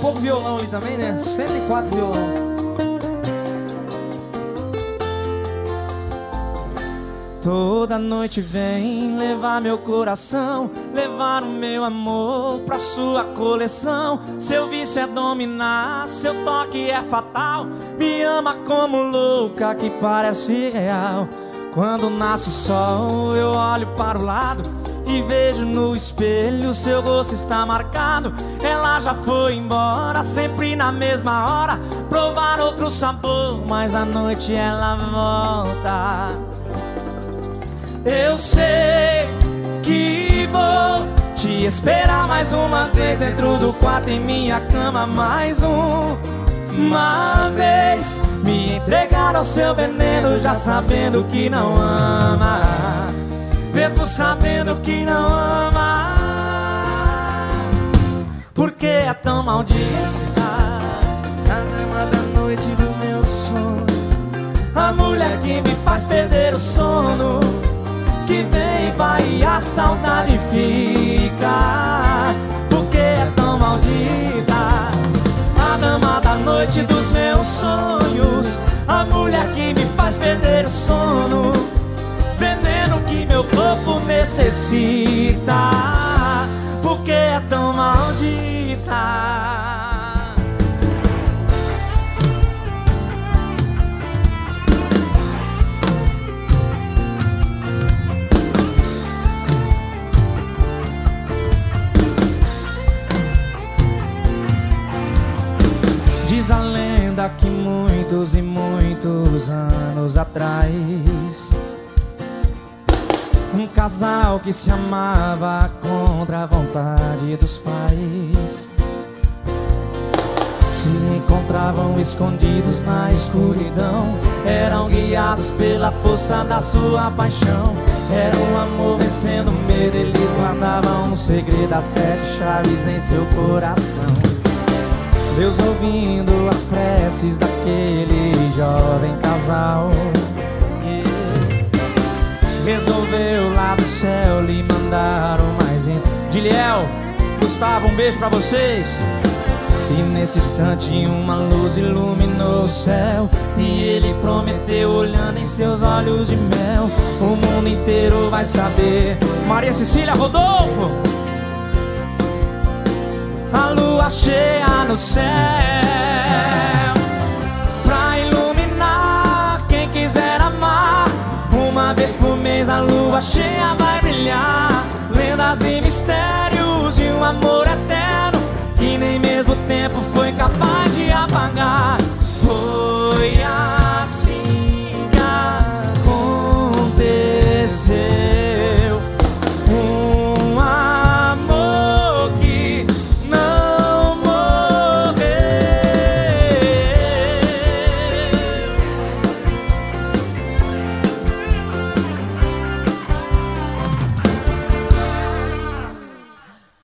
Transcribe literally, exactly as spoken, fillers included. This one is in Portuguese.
pouco violão ali também, né? cento e quatro violão. Toda noite vem levar meu coração, levar o meu amor pra sua coleção. Seu vício é dominar, seu toque é fatal. Me ama como louca que parece real. Quando nasce o sol eu olho para o lado e vejo no espelho seu rosto está marcado. Ela já foi embora, sempre na mesma hora, provar outro sabor, mas à noite ela volta. Eu sei que vou te esperar mais uma vez dentro do quarto, em minha cama mais um, uma vez. Me entregar ao seu veneno já sabendo que não ama, mesmo sabendo que não ama. Porque é tão maldita a dama da noite do meu sono, a mulher que me faz perder o sono, que vem e vai e a saudade fica. Porque é tão maldita a dama da noite dos meus sonhos, a mulher que me faz perder o sono, veneno que meu corpo necessita. Porque é tão maldita. Diz a lenda que muitos e muitos anos atrás, um casal que se amava contra a vontade dos pais se encontravam escondidos na escuridão, eram guiados pela força da sua paixão. Era um amor vencendo o medo, eles guardavam um segredo, as sete chaves em seu coração. Deus ouvindo as preces daquele jovem casal, yeah, resolveu lá do céu lhe mandar um mais em... Diliel, Gustavo, um beijo pra vocês. E nesse instante uma luz iluminou o céu, e ele prometeu olhando em seus olhos de mel: o mundo inteiro vai saber. Maria Cecília, Rodolfo, a lua cheia no céu, pra iluminar quem quiser amar. Uma vez por mês a lua cheia vai brilhar. Lendas e